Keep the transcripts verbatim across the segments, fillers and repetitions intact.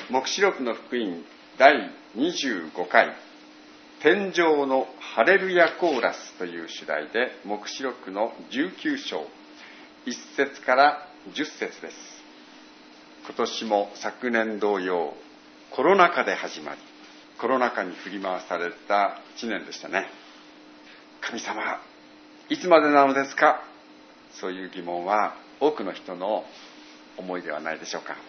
黙示録の福音だいにじゅうごかい、天上のハレルヤコーラスという主題で、黙示録のじゅうきゅう章、いっ節からじゅっ節です。今年も昨年同様、コロナ禍で始まり、コロナ禍に振り回されたいちねんでしたね。神様、いつまでなのですか？そういう疑問は多くの人の思いではないでしょうか。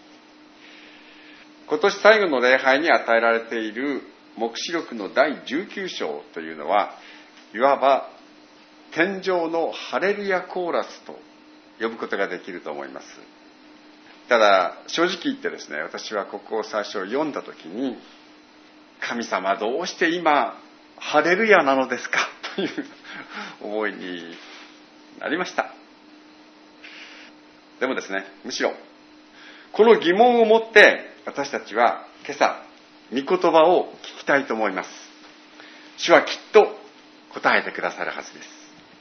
今年最後の礼拝に与えられている黙示録のだいじゅうきゅう章というのは、いわば天上のハレルヤコーラスと呼ぶことができると思います。ただ正直言ってですね、私はここを最初読んだときに、神様どうして今ハレルヤなのですかという思いになりました。でもですね、むしろこの疑問を持って私たちは今朝御言葉を聞きたいと思います。主はきっと答えてくださるはずです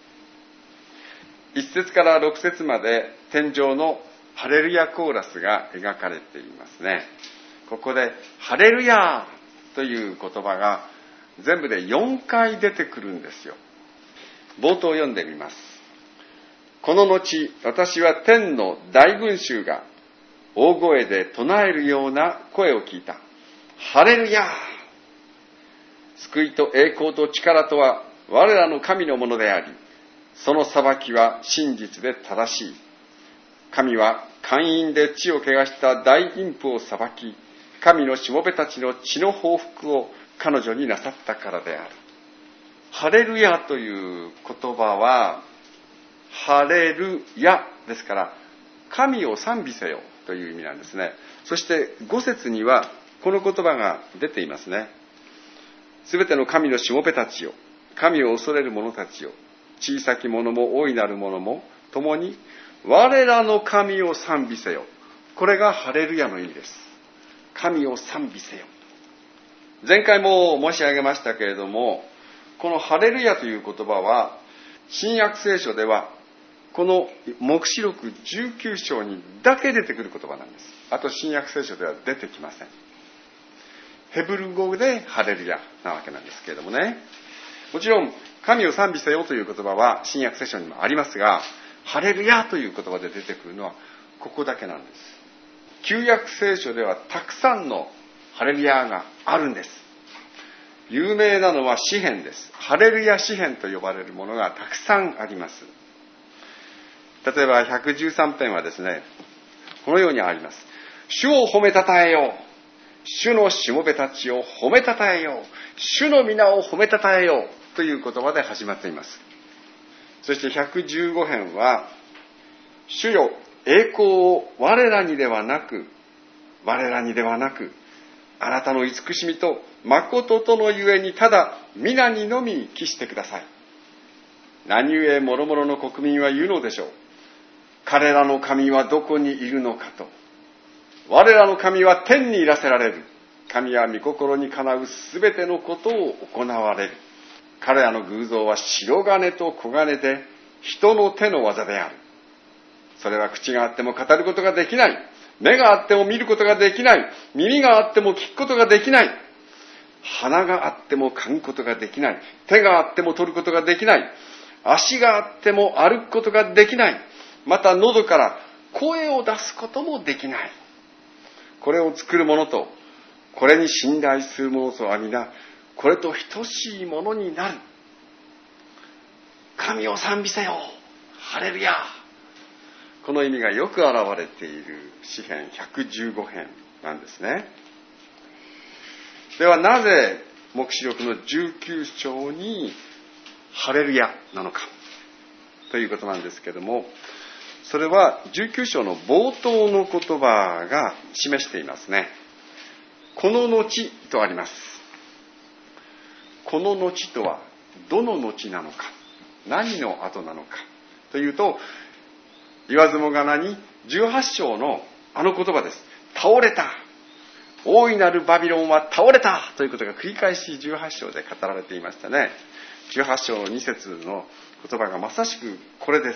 。いっ節からろく節まで天上のハレルヤコーラスが描かれていますね。ここでハレルヤという言葉が全部でよんかい出てくるんですよ。冒頭読んでみます。この後、私は天の大群衆が大声で唱えるような声を聞いた。ハレルヤ！救いと栄光と力とは我らの神のものであり、その裁きは真実で正しい。神は姦淫で地を汚した大淫婦を裁き、神のしもべたちの血の報復を彼女になさったからである。ハレルヤという言葉は、ハレルヤですから、神を賛美せよという意味なんですね。そしてご節にはこの言葉が出ていますね。すべての神のしもべたちよ、神を恐れる者たちよ、小さき者も大いなる者も共に我らの神を賛美せよ。これがハレルヤの意味です。神を賛美せよ。前回も申し上げましたけれども、このハレルヤという言葉は新約聖書ではこの黙示録じゅうきゅう章にだけ出てくる言葉なんです。あと新約聖書では出てきません。ヘブル語でハレルヤなわけなんですけれどもね。もちろん神を賛美せよという言葉は新約聖書にもありますが、ハレルヤという言葉で出てくるのはここだけなんです。旧約聖書ではたくさんのハレルヤがあるんです。有名なのは詩編です。ハレルヤ詩編と呼ばれるものがたくさんあります。例えばひゃくじゅうさん編はですね、このようにあります。主を褒めたたえよう。主のしもべたちを褒めたたえよう。主の皆を褒めたたえようという言葉で始まっています。そしてひゃくじゅうご編は、主よ、栄光を我らにではなく、我らにではなく、あなたの慈しみと誠とのゆえにただ皆にのみ帰してください。何故諸々の国民は言うのでしょう。彼らの神はどこにいるのかと。我らの神は天にいらせられる。神は御心にかなうすべてのことを行われる。彼らの偶像は白金と黄金で人の手の技である。それは口があっても語ることができない。目があっても見ることができない。耳があっても聞くことができない。鼻があっても嗅ぐことができない。手があっても取ることができない。足があっても歩くことができない。また喉から声を出すこともできない。これを作る者と、これに信頼する者とは皆、これと等しいものになる。神を賛美せよ。ハレルヤ。この意味がよく表れている詩編ひゃくじゅうご編なんですね。ではなぜ黙示録のじゅうきゅう章にハレルヤなのかということなんですけども、それはじゅうきゅう章の冒頭の言葉が示していますね。この後とあります。この後とはどの後なのか、何の後なのかというと、言わずもがなにじゅうはち章のあの言葉です。倒れた。大いなるバビロンは倒れたということが繰り返しじゅうはち章で語られていましたね。じゅうはち章のに節の言葉がまさしくこれです。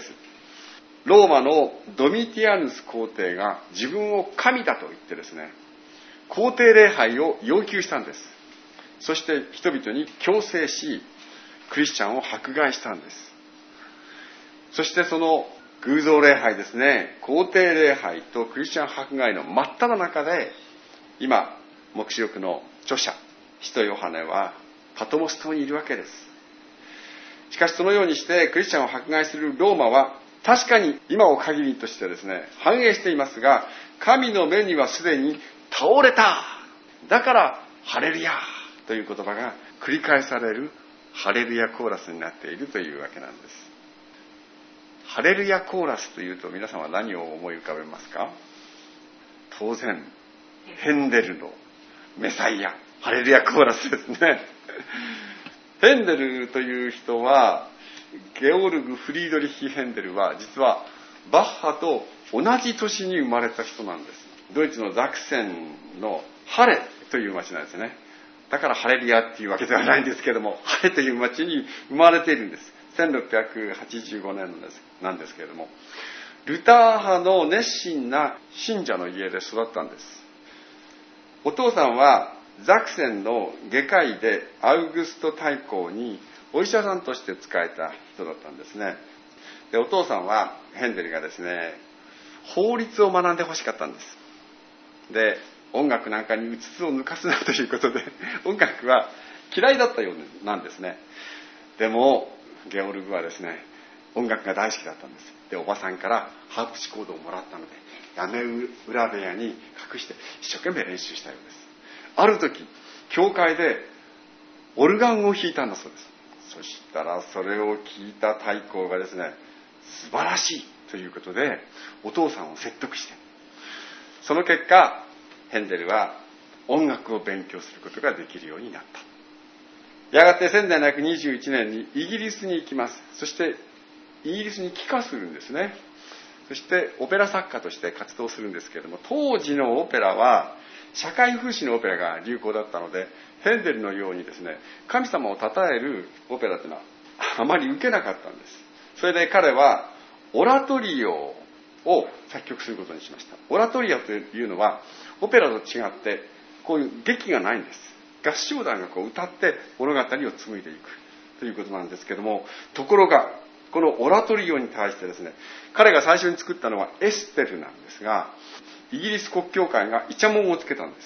ローマのドミティアヌス皇帝が自分を神だと言ってですね、 皇帝礼拝を要求したんです。そして人々に強制し、クリスチャンを迫害したんです。そしてその偶像礼拝ですね、皇帝礼拝とクリスチャン迫害の真っ只中で、今黙示録の著者使徒ヨハネはパトモス島にいるわけです。しかしそのようにしてクリスチャンを迫害するローマは確かに今を限りとしてですね繁栄していますが、神の目にはすでに倒れた。だからハレルヤという言葉が繰り返されるハレルヤコーラスになっているというわけなんです。ハレルヤコーラスというと皆さんは何を思い浮かべますか？当然ヘンデルのメサイア、ハレルヤコーラスですね。ヘンデルという人は、ゲオルグ・フリードリヒ・ヘンデルは実はバッハと同じ年に生まれた人なんです。ドイツのザクセンのハレという町なんですね。だからハレルヤっていうわけではないんですけども、ハレという町に生まれているんです。せんろっぴゃくはちじゅうごねんなんですけれども、ルター派の熱心な信者の家で育ったんです。お父さんはザクセンの外科医でアウグスト大公にお医者さんとして仕えた人だったんですね。で、お父さんはヘンデルがですね、法律を学んでほしかったんです。で、音楽なんかにうつつを抜かすなということで、音楽は嫌いだったようなんですね。でもゲオルグはですね、音楽が大好きだったんです。で、おばさんからハープシコードをもらったので、屋根裏部屋に隠して一生懸命練習したようです。ある時、教会でオルガンを弾いたんだそうです。そしたらそれを聞いた大公がですね、素晴らしいということでお父さんを説得して、その結果ヘンデルは音楽を勉強することができるようになった。やがてせんななひゃくにじゅういちねんにイギリスに行きます。そしてイギリスに帰化するんですね。そしてオペラ作家として活動するんですけれども、当時のオペラは社会風刺のオペラが流行だったので、ヘンデルのようにですね、神様を称えるオペラというのはあまり受けなかったんです。それで彼はオラトリオを作曲することにしました。オラトリオというのはオペラと違ってこういう劇がないんです。合唱団がこう歌って物語を紡いでいくということなんですけども、ところがこのオラトリオに対してですね、彼が最初に作ったのはエステルなんですが、イギリス国教会がイチャモンをつけたんです。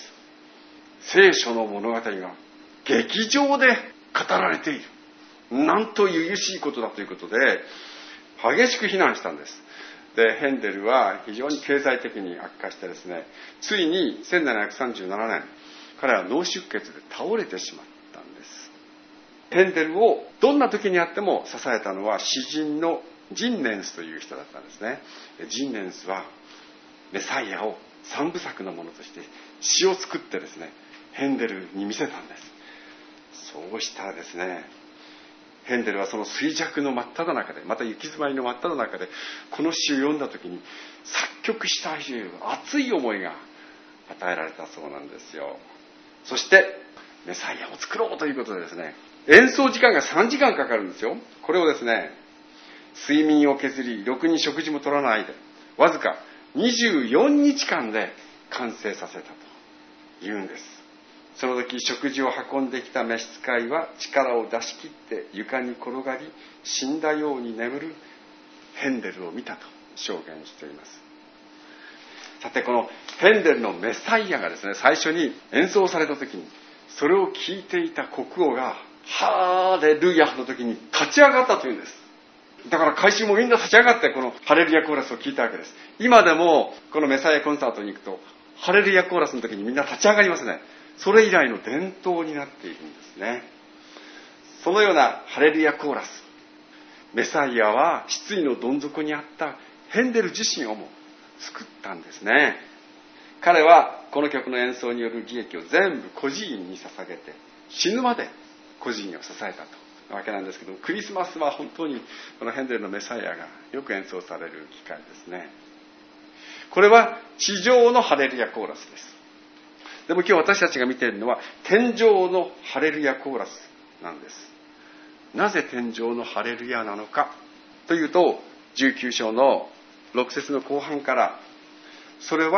聖書の物語が劇場で語られている。なんと由々しいことだということで激しく非難したんです。で、ヘンデルは非常に経済的に悪化してですね、ついにせんななひゃくさんじゅうななねん、彼は脳出血で倒れてしまったんです。ヘンデルをどんな時にあっても支えたのは詩人のジンネンスという人だったんですね。ジンネンスはメサイアを三部作のものとして詩を作ってですね、ヘンデルに見せたんです。そうしたらですね、ヘンデルはその衰弱の真っ只中で、また行き詰まりの真っ只中でこの詩を読んだ時に作曲したいという熱い思いが与えられたそうなんですよ。そしてメサイアを作ろうということでですね、演奏時間がさんじかんかかるんですよ。これをですね、睡眠を削り、ろくに食事も取らないで、わずかにじゅうよっかんで完成させたと言うんです。その時食事を運んできた召使いは力を出し切って床に転がり、死んだように眠るヘンデルを見たと証言しています。さて、このヘンデルのメサイアがですね、最初に演奏された時にそれを聞いていた国王がハレルヤの時に立ち上がったというんです。だから会衆もみんな立ち上がってこのハレルヤコーラスを聞いたわけです。今でもこのメサイアコンサートに行くとハレルヤコーラスの時にみんな立ち上がりますね。それ以来の伝統になっているんですね。そのようなハレルヤコーラス、メサイアは失意のどん底にあったヘンデル自身をも救ったんですね。彼はこの曲の演奏による利益を全部孤児院に捧げて死ぬまで孤児院を支えたとわけなんですけど、クリスマスは本当にこのヘンデルのメサイアがよく演奏される機会ですね。これは地上のハレルヤコーラスです。でも今日私たちが見ているのは天上のハレルヤコーラスなんです。なぜ天上のハレルヤなのかというと、じゅうきゅう章のろく節の後半から、それは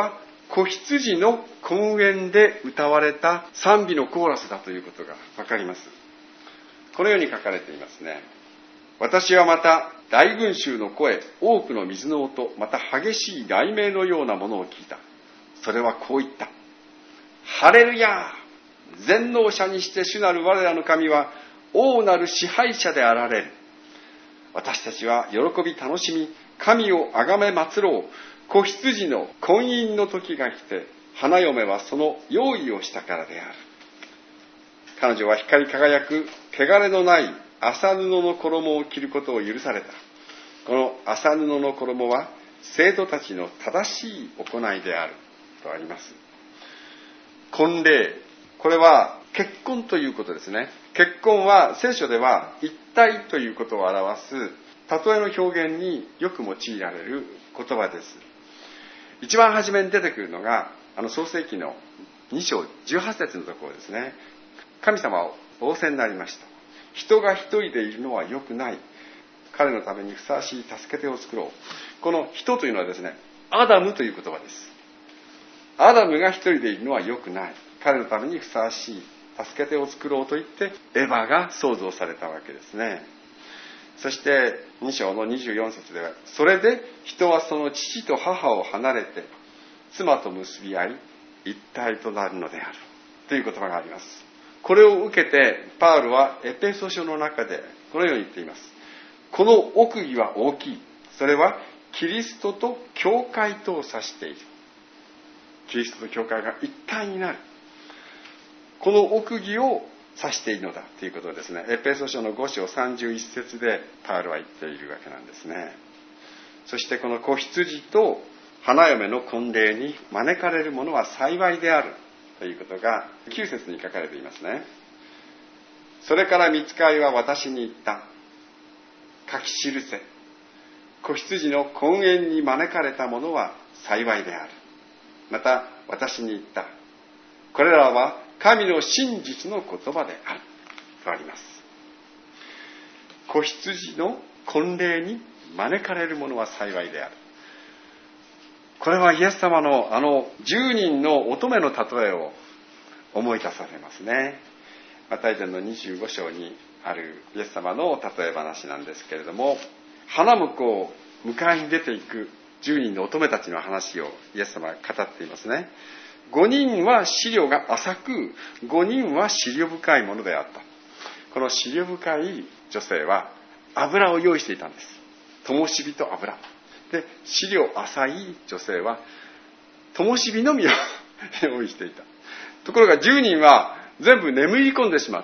子羊の根源で歌われた賛美のコーラスだということがわかります。このように書かれていますね。私はまた大群衆の声、多くの水の音、また激しい雷鳴のようなものを聞いた。それはこう言った。ハレルヤー！全能者にして主なる我らの神は王なる支配者であられる。私たちは喜び楽しみ、神をあがめ祭ろう。子羊の婚姻の時が来て、花嫁はその用意をしたからである。彼女は光り輝く汚れのない麻布の衣を着ることを許された。この麻布の衣は生徒たちの正しい行いであるとあります。婚礼、これは結婚ということですね。結婚は聖書では一体ということを表す例えの表現によく用いられる言葉です。一番初めに出てくるのがあの創世記のに章じゅうはち節のところですね。神様を仰せになりました。人が一人でいるのは良くない。彼のためにふさわしい助け手を作ろう。この人というのはですね、アダムという言葉です。アダムが一人でいるのは良くない。彼のためにふさわしい助け手を作ろうと言ってエヴァが創造されたわけですね。そしてに章のにじゅうよん節では、それで人はその父と母を離れて妻と結び合い一体となるのであるという言葉があります。これを受けてパウロはエペソ書の中でこのように言っています。この奥義は大きい。それはキリストと教会とを指している。キリストと教会が一体になる。この奥義を指しているのだということですね。エペソ書のご章さんじゅういち節でパウロは言っているわけなんですね。そしてこの子羊と花嫁の婚礼に招かれる者は幸いであるということがきゅう節に書かれていますね。それから御使いは私に言った。書き記せ。子羊の婚宴に招かれた者は幸いである。また私に言った。これらは神の真実の言葉であるとあります。子羊の婚礼に招かれる者は幸いである。これはイエス様のあのじゅうにんの乙女の例えを思い出させますね。マタイ伝のにじゅうご章にあるイエス様の例え話なんですけれども、花婿を迎えに出ていくじゅうにんの乙女たちの話をイエス様は語っていますね。ごにんは思慮が浅く、ごにんは思慮深いものであった。この思慮深い女性は油を用意していたんです。灯火と油で、思慮浅い女性は灯火のみを用意していた。ところがじゅうにんは全部眠り込んでしまった。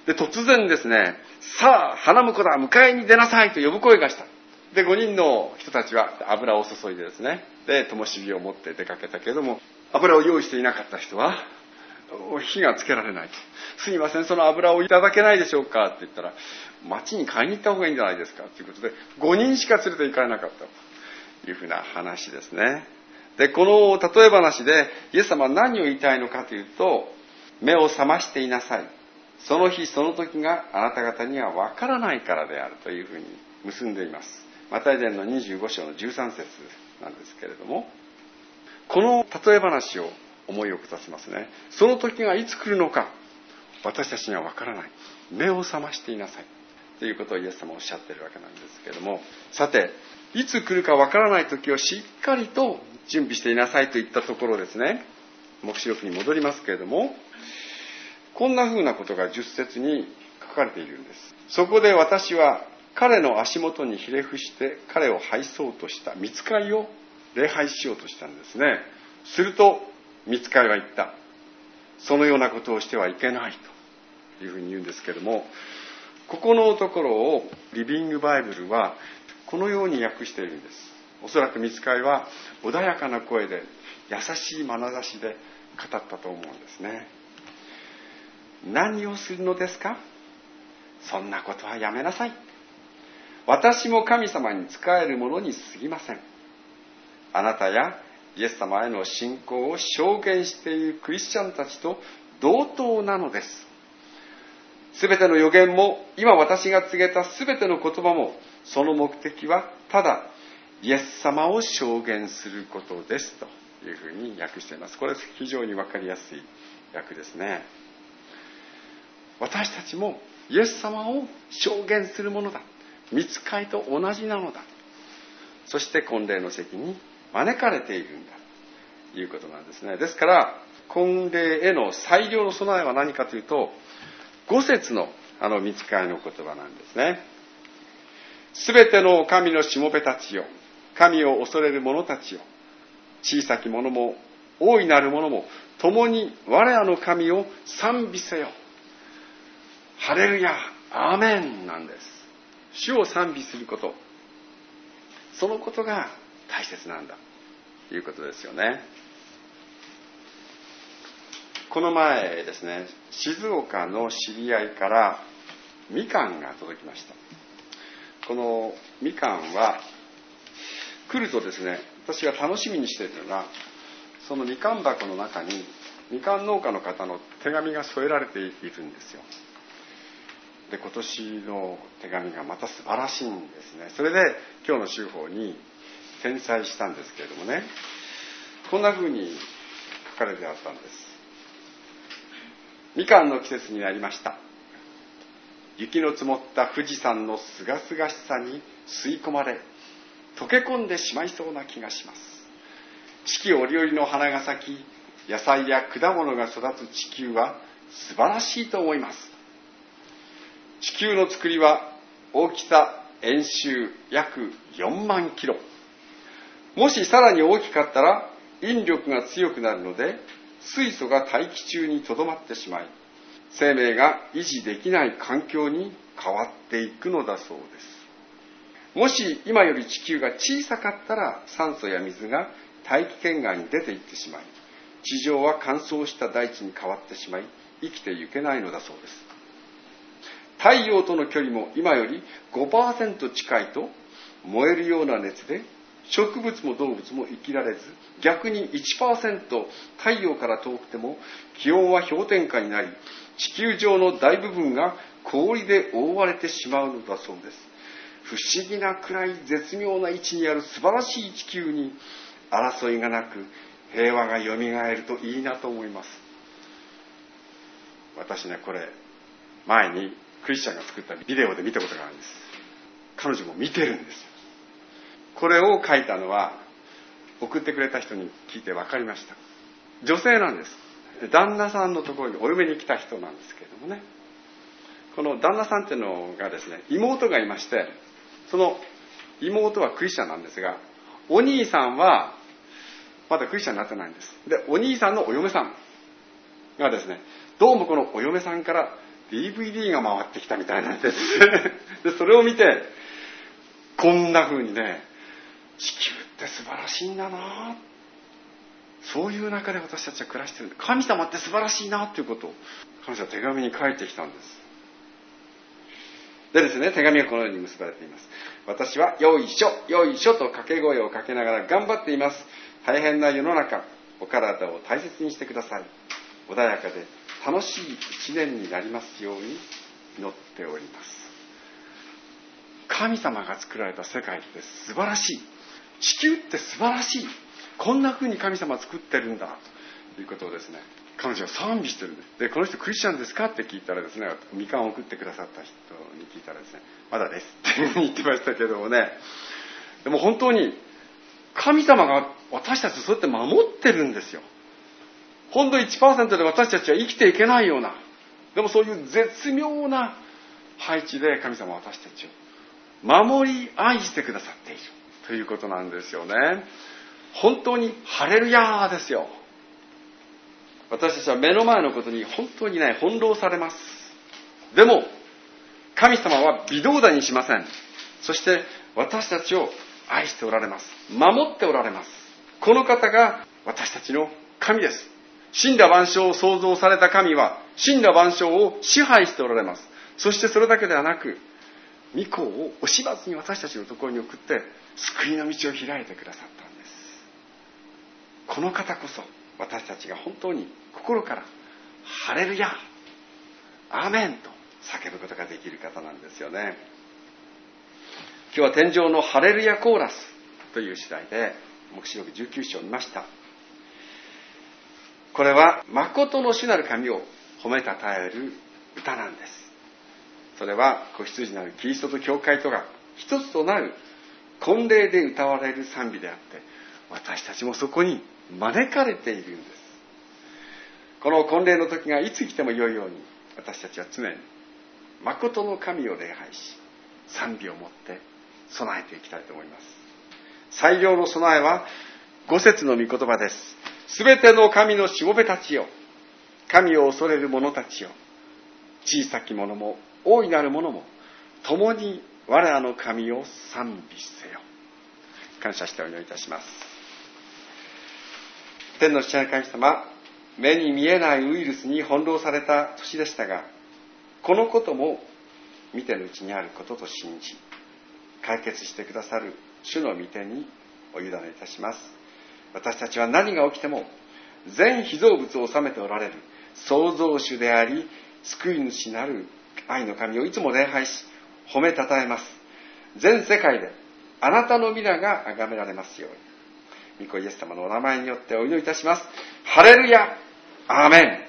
で、突然ですね、さあ花婿だ、迎えに出なさいと呼ぶ声がした。で、ごにんの人たちは油を注いでですね、で灯火を持って出かけたけれども、油を用意していなかった人は火がつけられない。すいません、その油をいただけないでしょうかって言ったら、町に買いに行った方がいいんじゃないですかということで、ごにんしか連れて行かれなかったというふうな話ですね。で、この例え話でイエス様は何を言いたいのかというと、目を覚ましていなさい。その日その時があなた方には分からないからであるというふうに結んでいます。マタイ伝のにじゅうご章のじゅうさん節なんですけれども、この例え話を思い起こさせますね。その時がいつ来るのか、私たちには分からない。目を覚ましていなさいということをイエス様はおっしゃっているわけなんですけれども、さて、いつ来るか分からない時をしっかりと準備していなさいといったところですね。黙示録に戻りますけれども、こんな風なことがじゅっ節に書かれているんです。そこで私は彼の足元にひれ伏して彼を拝そうとした。御使いを礼拝しようとしたんですね。すると御使いは言った。そのようなことをしてはいけないというふうに言うんですけれども、ここのところをリビングバイブルはこのように訳しているんです。おそらく御使いは穏やかな声で優しい眼差しで語ったと思うんですね。何をするのですか？そんなことはやめなさい。私も神様に仕えるものに過ぎません。あなたやイエス様への信仰を証言しているクリスチャンたちと同等なのです。すべての預言も今私が告げたすべての言葉も、その目的はただイエス様を証言することですというふうに訳しています。これ非常に分かりやすい訳ですね。私たちもイエス様を証言するものだ。御使いと同じなのだ。そして婚礼の席に招かれているんだということなんですね。ですから婚礼への最良の備えは何かというと、五節のあの御使いの言葉なんですね。すべての神のしもべたちよ、神を恐れる者たちよ、小さき者も大いなる者も共に我らの神を賛美せよ。ハレルヤ、アーメンなんです。主を賛美すること、そのことが大切なんだということですよね。この前ですね、静岡の知り合いからみかんが届きました。このみかんは来るとですね、私が楽しみにしているのが、そのみかん箱の中にみかん農家の方の手紙が添えられているんですよ。で、今年の手紙がまた素晴らしいんですね。それで今日の週報に転載したんですけれどもね、こんな風に書かれてあったんです。みかんの季節になりました。雪の積もった富士山のすがすがしさに吸い込まれ、溶け込んでしまいそうな気がします。四季折々の花が咲き、野菜や果物が育つ地球は素晴らしいと思います。地球の作りは大きさ円周約よんまんキロ。もしさらに大きかったら引力が強くなるので、水素が大気中にとどまってしまい、生命が維持できない環境に変わっていくのだそうです。もし今より地球が小さかったら、酸素や水が大気圏外に出ていってしまい、地上は乾燥した大地に変わってしまい、生きていけないのだそうです。太陽との距離も今より ごパーセント 近いと、燃えるような熱で植物も動物も生きられず、逆に いちパーセント 太陽から遠くても気温は氷点下になり、地球上の大部分が氷で覆われてしまうのだそうです。不思議なくらい絶妙な位置にある素晴らしい地球に、争いがなく平和がよみがえるといいなと思います。私ね、これ前にクリスチャンが作ったビデオで見たことがあるんです。彼女も見てるんです。これを書いたのは送ってくれた人に聞いて分かりました。女性なんです。旦那さんのところにお嫁に来た人なんですけれどもね、この旦那さんっていうのがですね、妹がいまして、その妹はクリスチャンなんですが、お兄さんはまだクリスチャンになってないんです。で、お兄さんのお嫁さんがですね、どうもこのお嫁さんから ディーブイディー が回ってきたみたいなんです。で、それを見て、こんな風にね、地球って素晴らしいんだな、そういう中で私たちは暮らしている。神様って素晴らしいなということを彼女は手紙に書いてきたんです。でですね、手紙はこのように結ばれています。私はよいしょよいしょと掛け声をかけながら頑張っています。大変な世の中、お体を大切にしてください。穏やかで楽しい一年になりますように祈っております。神様が作られた世界って素晴らしい。地球って素晴らしい。こんな風に神様は作ってるんだということをですね、彼女は賛美してるんです。で、この人クリスチャンですかって聞いたらですね、みかんを送ってくださった人に聞いたらですね、まだですって言ってましたけどもね、でも本当に神様が私たちをそうやって守ってるんですよ。ほんの いちパーセント で私たちは生きていけないような、でもそういう絶妙な配置で神様は私たちを守り愛してくださっているということなんですよね。本当にハレルヤーですよ。私たちは目の前のことに本当にね、翻弄されます。でも神様は微動だにしません。そして私たちを愛しておられます。守っておられます。この方が私たちの神です。神羅万象を創造された神は神羅万象を支配しておられます。そしてそれだけではなく、御子を惜しまずに私たちのところに送って救いの道を開いてくださったんです。この方こそ私たちが本当に心からハレルヤ、アーメンと叫ぶことができる方なんですよね。今日は天上のハレルヤコーラスという次第で黙示録じゅうきゅう章を見ました。 これは誠の主なる神を褒めたたえる歌なんです。それは子羊なるキリストと教会とが一つとなる婚礼で歌われる賛美であって、私たちもそこに招かれているんです。この婚礼の時がいつ来ても良いように、私たちは常に誠の神を礼拝し、賛美をもって備えていきたいと思います。最良の備えは五節の御言葉です。すべての神のしもべたちよ、神を恐れる者たちよ、小さき者も大いなる者も共に我らの神を賛美せよ。感謝してお祈りいたします。天の父なる神様、目に見えないウイルスに翻弄された年でしたが、このことも見てのうちにあることと信じ、解決してくださる主の御手にお委ねいたします。私たちは何が起きても全被造物を治めておられる創造主であり救い主なる愛の神をいつも礼拝し褒めたたえます。全世界であなたの皆が崇められますように、御子イエス様のお名前によってお祈りいたします。ハレルヤ、アーメン。